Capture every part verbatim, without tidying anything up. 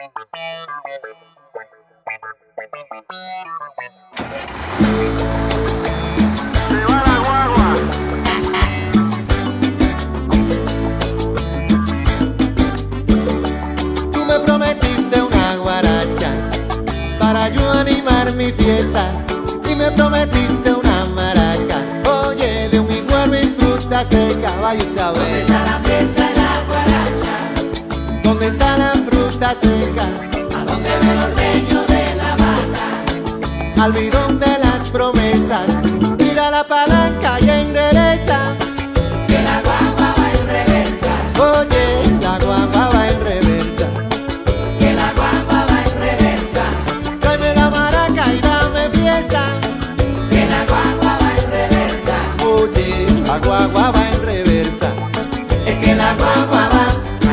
Tú me prometiste una guaracha para yo animar mi fiesta, y me prometiste una maraca, oye, de un igual y fruta seca. Vaya usted a ver. ¿Dónde está la fiesta de la guaracha? ¿Dónde está la fruta seca? ¿A dónde ve el ordeño de la vaca? Al bidón de las promesas, tira la palanca y endereza, Que la guagua va en reversa. oye, la guagua va en reversa. Que la guagua va en reversa. Tráeme la maraca y dame fiesta, Que la guagua va en reversa. oye, la guagua va en reversa. Es que la guagua va.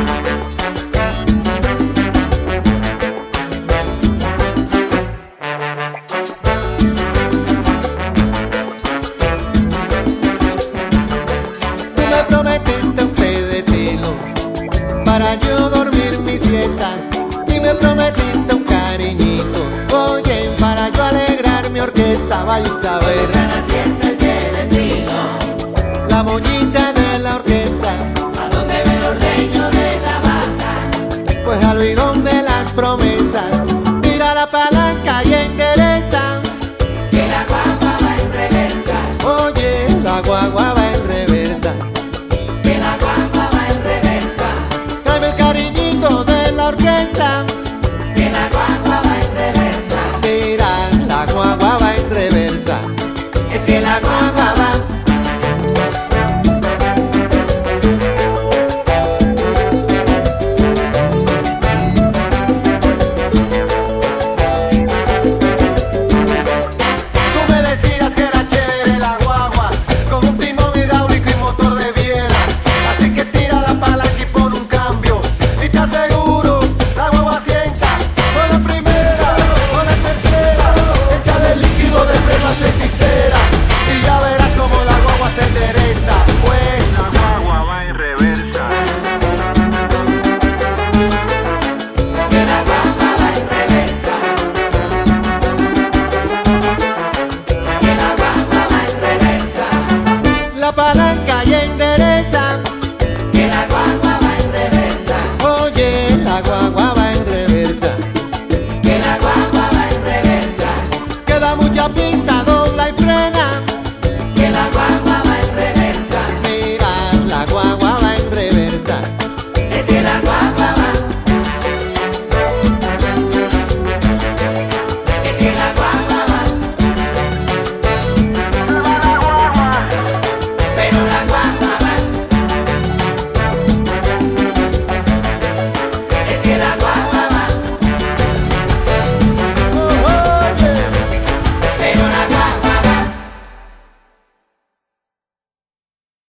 Tú me prometiste un té de tilo para yo dormir mi siesta, y me prometiste un cariñito, oye, para yo alegrar mi orquesta. Vaya usted a ver. Está la siesta el té de tilo. La moñita de la orquesta, ¿A dónde ve el ordeño de la vaca? pues al bidón de las promesas, tira la palanca y endereza, Que la guagua va en reversa. oye, la guagua va en reversa. Que la guagua va en reversa. Tráeme el cariñito de la orquesta,